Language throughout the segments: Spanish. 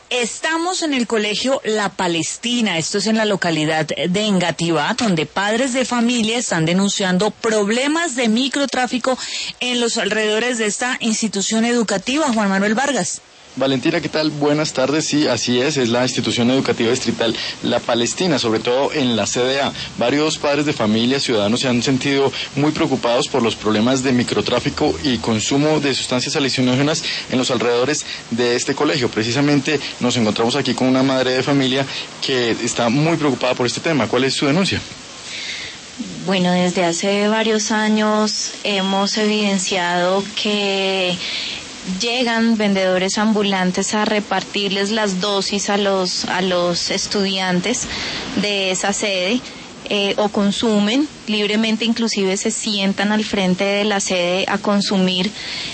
Estamos en el colegio La Palestina, esto es en la localidad de Engativá, donde padres de familia están denunciando problemas de microtráfico en los alrededores de esta institución educativa. Juan Manuel Vargas. Valentina, ¿qué tal? Buenas tardes. Sí, así es la institución educativa distrital La Palestina, sobre todo en la CDA. Varios padres de familia, ciudadanos, se han sentido muy preocupados por los problemas de microtráfico y consumo de sustancias alucinógenas en los alrededores de este colegio. Precisamente nos encontramos aquí con una madre de familia que está muy preocupada por este tema. ¿Cuál es su denuncia? Bueno, desde hace varios años hemos evidenciado que llegan vendedores ambulantes a repartirles las dosis a los estudiantes de esa sede, o consumen libremente, inclusive se sientan al frente de la sede a consumir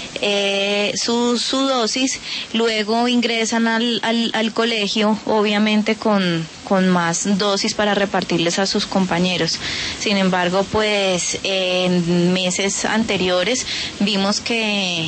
su dosis, luego ingresan al colegio, obviamente con más dosis para repartirles a sus compañeros. Sin embargo, pues en meses anteriores vimos que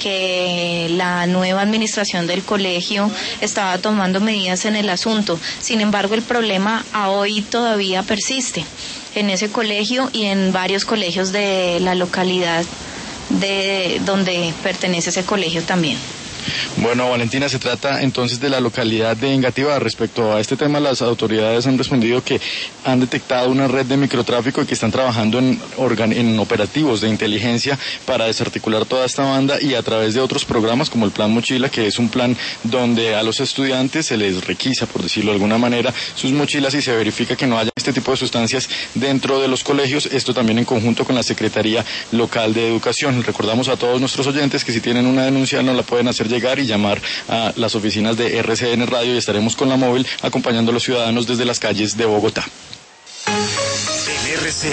la nueva administración del colegio estaba tomando medidas en el asunto. Sin embargo, el problema a hoy todavía persiste en ese colegio y en varios colegios de la localidad de donde pertenece ese colegio también. Bueno, Valentina, se trata entonces de la localidad de Engativá. Respecto a este tema, las autoridades han respondido que han detectado una red de microtráfico y que están trabajando en operativos de inteligencia para desarticular toda esta banda, y a través de otros programas como el Plan Mochila, que es un plan donde a los estudiantes se les requisa, por decirlo de alguna manera, sus mochilas y se verifica que no haya este tipo de sustancias dentro de los colegios. Esto también en conjunto con la Secretaría Local de Educación. Recordamos a todos nuestros oyentes que si tienen una denuncia nos la pueden hacer llegar y llamar a las oficinas de RCN Radio, y estaremos con la móvil acompañando a los ciudadanos desde las calles de Bogotá.